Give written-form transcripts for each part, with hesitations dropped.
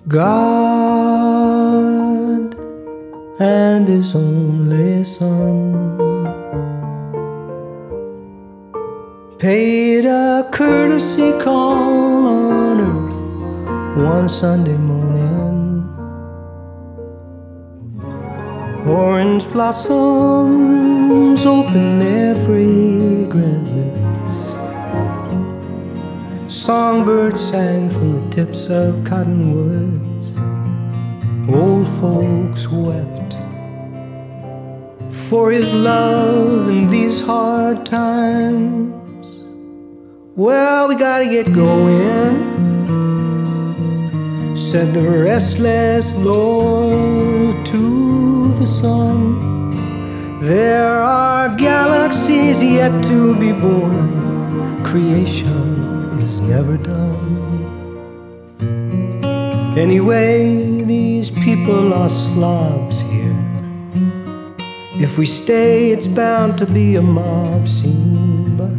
God and His only Son paid a courtesy call on earth one Sunday morning. Orange blossoms open their fragrant lips. Songbirds sang from the tips of cottonwoods. Old folks wept for His love in these hard times. Well, we gotta get going, said the restless Lord to the sun. There are galaxies yet to be born. Creation is never done. Anyway, these people are slobs here. If we stay, it's bound to be a mob scene, but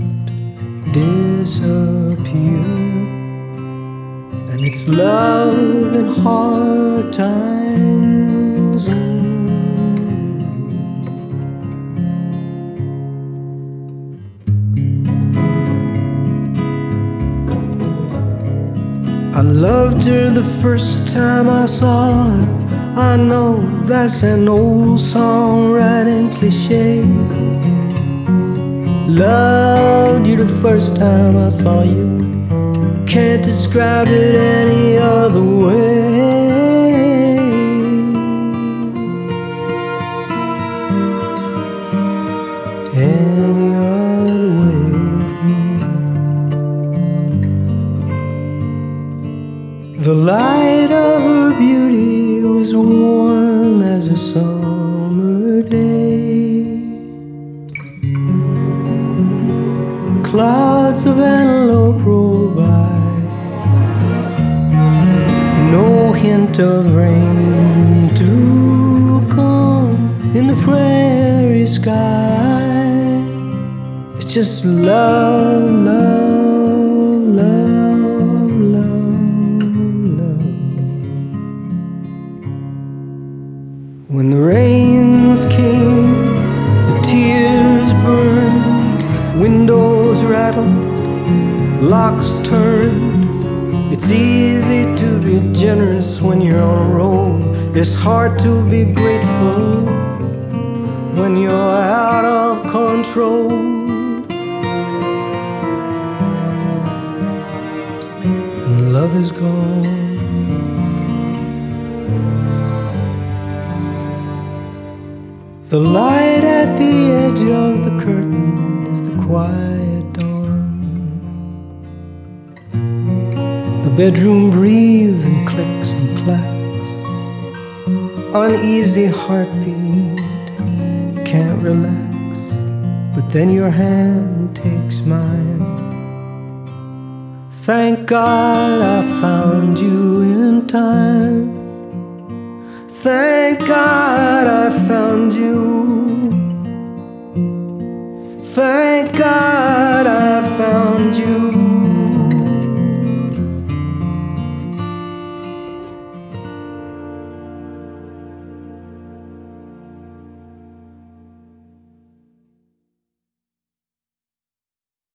disappear. And it's love in hard times. I loved her the first time I saw her. I know that's an old songwriting cliche. Loved you the first time I saw you. Can't describe it any other way. Any other way. The light of her beauty was warm as a summer day. Clouds of antelope roll by. No hint of rain to come in the prairie sky. It's just love, love, love, love, love. When the rains came, the tears burned, windows rattled, locks turned. It's easy to be generous when you're on a roll. It's hard to be grateful when you're out of control. And love is gone. The light at the edge of the curtain is the quiet dawn. The bedroom breathes and clicks and clacks. Uneasy heartbeat, can't relax. But then your hand takes mine. Thank God I found you in time. Thank God I found you